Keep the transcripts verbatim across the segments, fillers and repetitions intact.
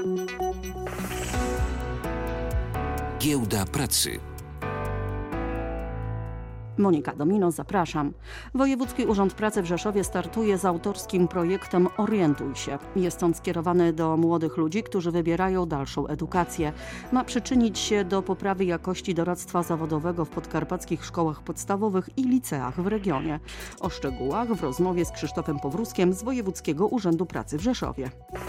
Giełda pracy. Monika Domino, zapraszam. Wojewódzki Urząd Pracy w Rzeszowie startuje z autorskim projektem Orientuj się. Jest on skierowany do młodych ludzi, którzy wybierają dalszą edukację. Ma przyczynić się do poprawy jakości doradztwa zawodowego w podkarpackich szkołach podstawowych i liceach w regionie. O szczegółach w rozmowie z Krzysztofem Powrózkiem z Wojewódzkiego Urzędu Pracy w Rzeszowie.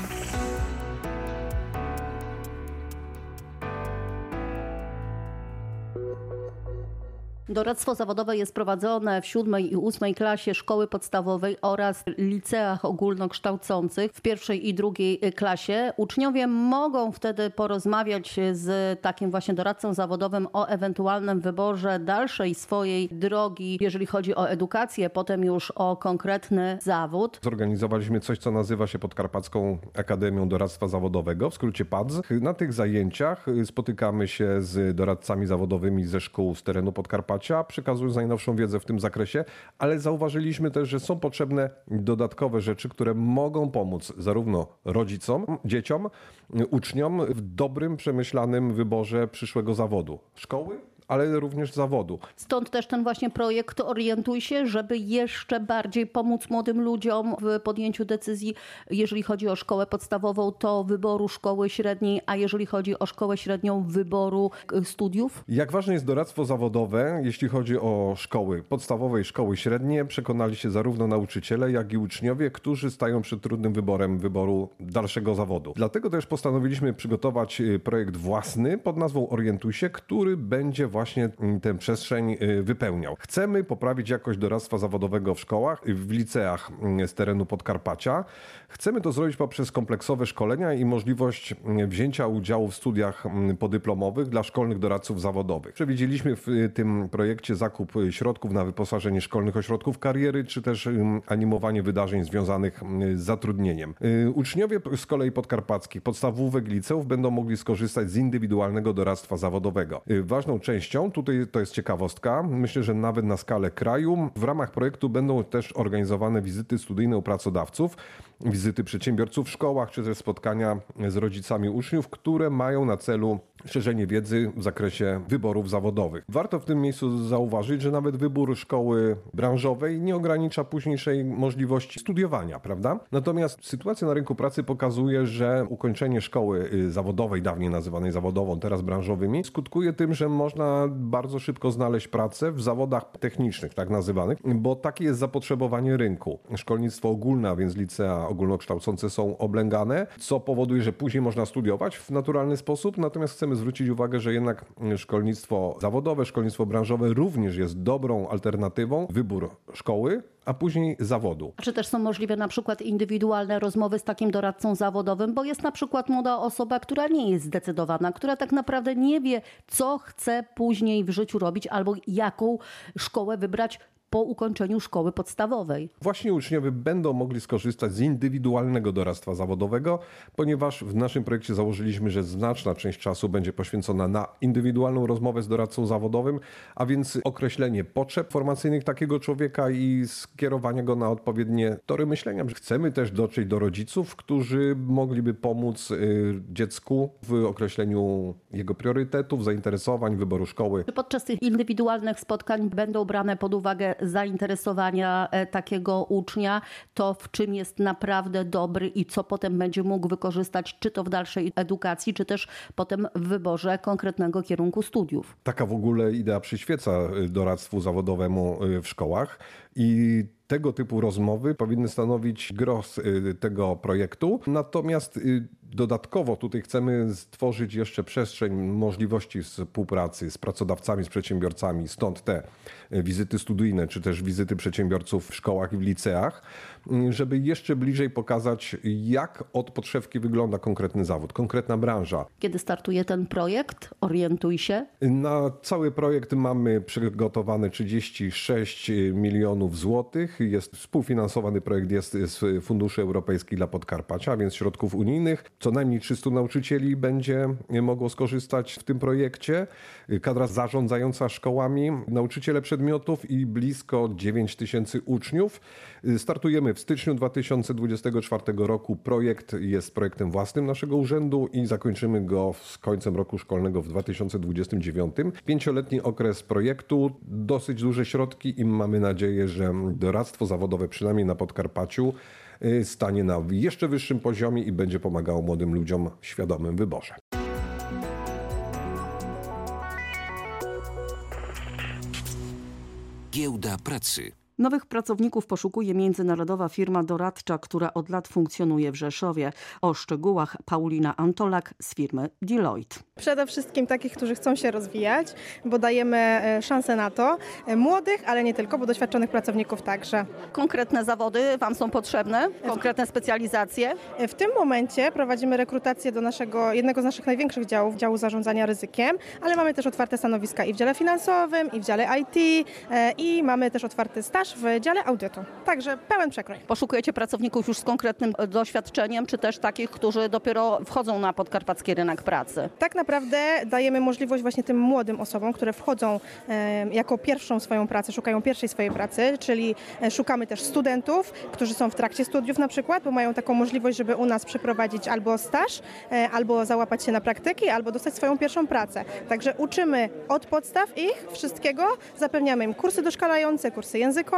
Doradztwo zawodowe jest prowadzone w siódmej i ósmej klasie szkoły podstawowej oraz liceach ogólnokształcących w pierwszej i drugiej klasie. Uczniowie mogą wtedy porozmawiać z takim właśnie doradcą zawodowym o ewentualnym wyborze dalszej swojej drogi, jeżeli chodzi o edukację, potem już o konkretny zawód. Zorganizowaliśmy coś, co nazywa się Podkarpacką Akademią Doradztwa Zawodowego, w skrócie P A D Z. Na tych zajęciach spotykamy się z doradcami zawodowymi ze szkół z terenu Podkarpacia, przekazując najnowszą wiedzę w tym zakresie, ale zauważyliśmy też, że są potrzebne dodatkowe rzeczy, które mogą pomóc zarówno rodzicom, dzieciom, uczniom w dobrym, przemyślanym wyborze przyszłego zawodu. Szkoły, ale również zawodu. Stąd też ten właśnie projekt Orientuj się, żeby jeszcze bardziej pomóc młodym ludziom w podjęciu decyzji, jeżeli chodzi o szkołę podstawową, to wyboru szkoły średniej, a jeżeli chodzi o szkołę średnią, wyboru studiów? Jak ważne jest doradztwo zawodowe, jeśli chodzi o szkoły podstawowe i szkoły średnie, przekonali się zarówno nauczyciele, jak i uczniowie, którzy stają przed trudnym wyborem wyboru dalszego zawodu. Dlatego też postanowiliśmy przygotować projekt własny pod nazwą Orientuj się, który będzie właśnie tę przestrzeń wypełniał. Chcemy poprawić jakość doradztwa zawodowego w szkołach, w liceach z terenu Podkarpacia. Chcemy to zrobić poprzez kompleksowe szkolenia i możliwość wzięcia udziału w studiach podyplomowych dla szkolnych doradców zawodowych. Przewidzieliśmy w tym projekcie zakup środków na wyposażenie szkolnych ośrodków kariery, czy też animowanie wydarzeń związanych z zatrudnieniem. Uczniowie z kolei podkarpackich podstawówek i liceów będą mogli skorzystać z indywidualnego doradztwa zawodowego. Ważną częścią tutaj to jest ciekawostka. Myślę, że nawet na skalę kraju w ramach projektu będą też organizowane wizyty studyjne u pracodawców, wizyty przedsiębiorców w szkołach, czy też spotkania z rodzicami uczniów, które mają na celu szerzenie wiedzy w zakresie wyborów zawodowych. Warto w tym miejscu zauważyć, że nawet wybór szkoły branżowej nie ogranicza późniejszej możliwości studiowania, prawda? Natomiast sytuacja na rynku pracy pokazuje, że ukończenie szkoły zawodowej, dawniej nazywanej zawodową, teraz branżowymi, skutkuje tym, że można bardzo szybko znaleźć pracę w zawodach technicznych, tak nazywanych, bo takie jest zapotrzebowanie rynku. Szkolnictwo ogólne, a więc licea ogólnokształcące są oblęgane, co powoduje, że później można studiować w naturalny sposób, natomiast chcemy zwrócić uwagę, że jednak szkolnictwo zawodowe, szkolnictwo branżowe również jest dobrą alternatywą, wybór szkoły, a później zawodu. Czy też są możliwe na przykład indywidualne rozmowy z takim doradcą zawodowym, bo jest na przykład młoda osoba, która nie jest zdecydowana, która tak naprawdę nie wie, co chce później w życiu robić albo jaką szkołę wybrać po ukończeniu szkoły podstawowej. Właśnie uczniowie będą mogli skorzystać z indywidualnego doradztwa zawodowego, ponieważ w naszym projekcie założyliśmy, że znaczna część czasu będzie poświęcona na indywidualną rozmowę z doradcą zawodowym, a więc określenie potrzeb formacyjnych takiego człowieka i skierowanie go na odpowiednie tory myślenia. Chcemy też dotrzeć do rodziców, którzy mogliby pomóc dziecku w określeniu jego priorytetów, zainteresowań, wyboru szkoły. Czy podczas tych indywidualnych spotkań będą brane pod uwagę zainteresowania takiego ucznia, to w czym jest naprawdę dobry i co potem będzie mógł wykorzystać, czy to w dalszej edukacji, czy też potem w wyborze konkretnego kierunku studiów. Taka w ogóle idea przyświeca doradztwu zawodowemu w szkołach i tego typu rozmowy powinny stanowić gros tego projektu. Natomiast dodatkowo tutaj chcemy stworzyć jeszcze przestrzeń możliwości współpracy z pracodawcami, z przedsiębiorcami. Stąd te wizyty studyjne, czy też wizyty przedsiębiorców w szkołach i w liceach, żeby jeszcze bliżej pokazać, jak od podszewki wygląda konkretny zawód, konkretna branża. Kiedy startuje ten projekt? Orientuj się. Na cały projekt mamy przygotowane trzydzieści sześć milionów złotych. Jest współfinansowany projekt jest z funduszy europejskich dla Podkarpacia, więc środków unijnych. Co najmniej trzystu nauczycieli będzie mogło skorzystać w tym projekcie. Kadra zarządzająca szkołami, nauczyciele przedmiotów i blisko dziewięć tysięcy uczniów. Startujemy w styczniu dwa tysiące dwudziestego czwartego roku. Projekt jest projektem własnym naszego urzędu i zakończymy go z końcem roku szkolnego w dwa tysiące dwudziestym dziewiątym. Pięcioletni okres projektu, dosyć duże środki i mamy nadzieję, że doradztwo zawodowe, przynajmniej na Podkarpaciu, stanie na jeszcze wyższym poziomie i będzie pomagało młodym ludziom w świadomym wyborze. Giełda pracy. Nowych pracowników poszukuje międzynarodowa firma doradcza, która od lat funkcjonuje w Rzeszowie. O szczegółach Paulina Antolak z firmy Deloitte. Przede wszystkim takich, którzy chcą się rozwijać, bo dajemy szansę na to. Młodych, ale nie tylko, bo doświadczonych pracowników także. Konkretne zawody Wam są potrzebne? Konkretne specjalizacje? W tym momencie prowadzimy rekrutację do naszego, jednego z naszych największych działów, działu zarządzania ryzykiem, ale mamy też otwarte stanowiska i w dziale finansowym, i w dziale I T, i mamy też otwarty staż w dziale audytu. Także pełen przekrój. Poszukujecie pracowników już z konkretnym doświadczeniem, czy też takich, którzy dopiero wchodzą na podkarpacki rynek pracy? Tak naprawdę dajemy możliwość właśnie tym młodym osobom, które wchodzą e, jako pierwszą swoją pracę, szukają pierwszej swojej pracy, czyli e, szukamy też studentów, którzy są w trakcie studiów na przykład, bo mają taką możliwość, żeby u nas przeprowadzić albo staż, e, albo załapać się na praktyki, albo dostać swoją pierwszą pracę. Także uczymy od podstaw ich wszystkiego, zapewniamy im kursy doszkalające, kursy językowe,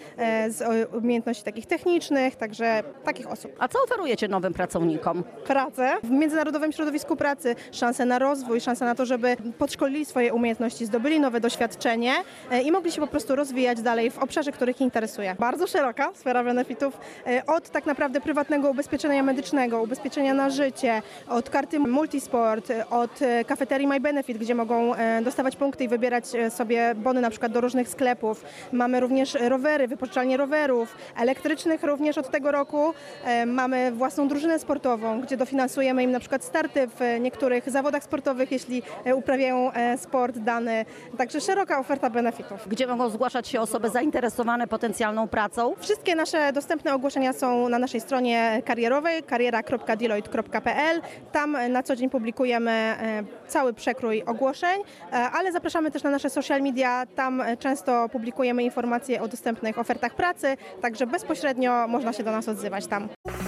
z umiejętności takich technicznych, także takich osób. A co oferujecie nowym pracownikom? Pracę w międzynarodowym środowisku pracy, szansę na rozwój, szansę na to, żeby podszkolili swoje umiejętności, zdobyli nowe doświadczenie i mogli się po prostu rozwijać dalej w obszarze, który ich interesuje. Bardzo szeroka sfera benefitów, od tak naprawdę prywatnego ubezpieczenia medycznego, ubezpieczenia na życie, od karty Multisport, od kafeterii My Benefit, gdzie mogą dostawać punkty i wybierać sobie bony na przykład do różnych sklepów. Mamy również rowery, wypożyczalnie rowerów, elektrycznych również od tego roku. E, mamy własną drużynę sportową, gdzie dofinansujemy im na przykład starty w niektórych zawodach sportowych, jeśli e, uprawiają e, sport dany. Także szeroka oferta benefitów. Gdzie mogą zgłaszać się osoby zainteresowane potencjalną pracą? Wszystkie nasze dostępne ogłoszenia są na naszej stronie karierowej kariera kropka deloitte kropka p l. Tam na co dzień publikujemy e, cały przekrój ogłoszeń, e, ale zapraszamy też na nasze social media. Tam e, często publikujemy informacje o dostępnych ofertach pracy, także bezpośrednio można się do nas odzywać tam.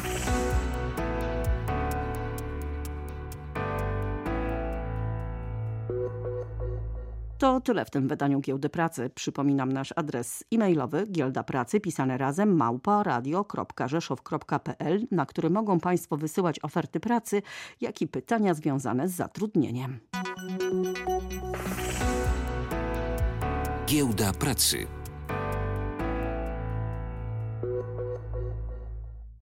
To tyle w tym wydaniu Giełdy Pracy. Przypominam nasz adres e-mailowy giełda pracy pisane razem małpa radio kropka rzeszów kropka p l, na który mogą Państwo wysyłać oferty pracy, jak i pytania związane z zatrudnieniem. Giełda Pracy.